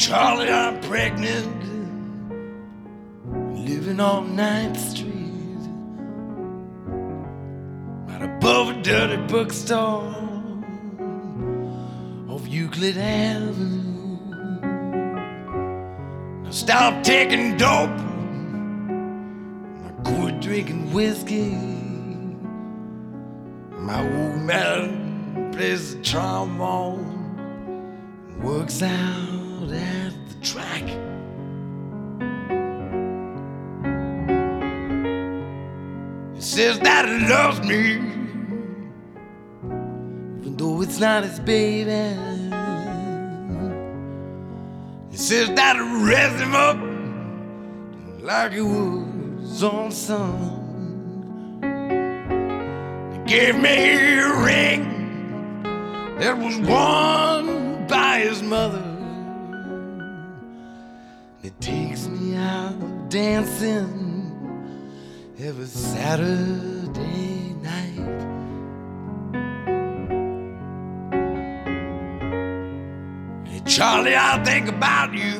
Charlie, I'm pregnant, living on 9th Street, right above a dirty bookstore off Euclid Avenue. Now stop taking dope, I quit drinking whiskey. My old man plays the trombone, works out at the track. He says that he loves me, even though it's not his baby. He says that he raised him up like he was his own son. He gave me a ring that was worn by his mother. It takes me out dancing every Saturday night. Hey Charlie, I think about you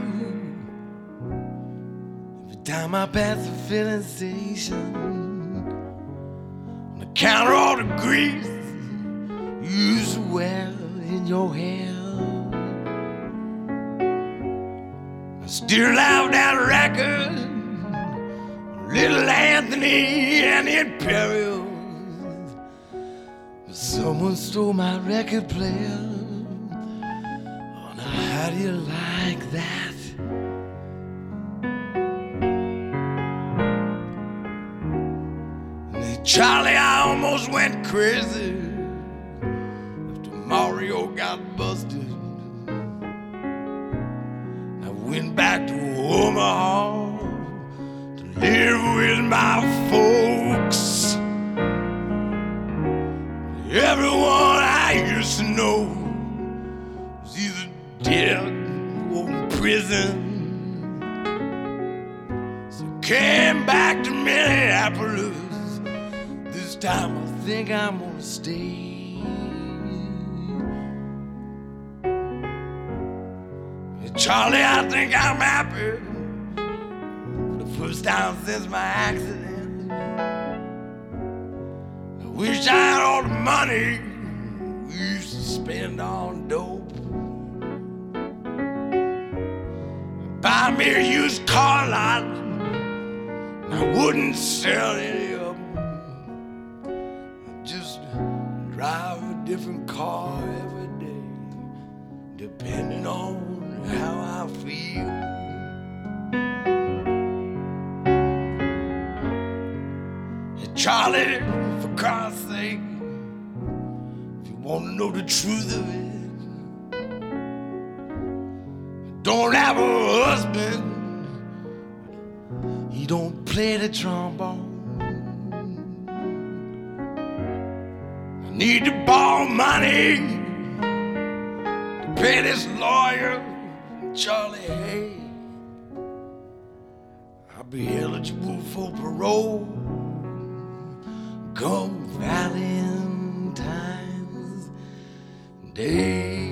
every time I pass the filling station. On the counter, all the grease you used to wear in your hair. I still have that record, Little Anthony and the Imperials. But someone stole my record player. Oh, now how do you like that? And then, Charlie, I almost went crazy after Mario got busted. I went back to Omaha to live with my folks. Everyone I used to know was either dead or in prison. So I came back to Minneapolis. This time I think I'm gonna stay. Charlie, I think I'm happy for the first time since my accident. I wish I had all the money we used to spend on dope. Buy me a used car lot, and I wouldn't sell any of them. I'd just drive a different car every day, depending on how I feel. Hey Charlie, for Christ's sake, if you want to know the truth of it, I don't have a husband, he don't play the trombone. I need to borrow money to pay this lawyer. Charlie, hey, I'll be eligible for parole come Valentine's Day.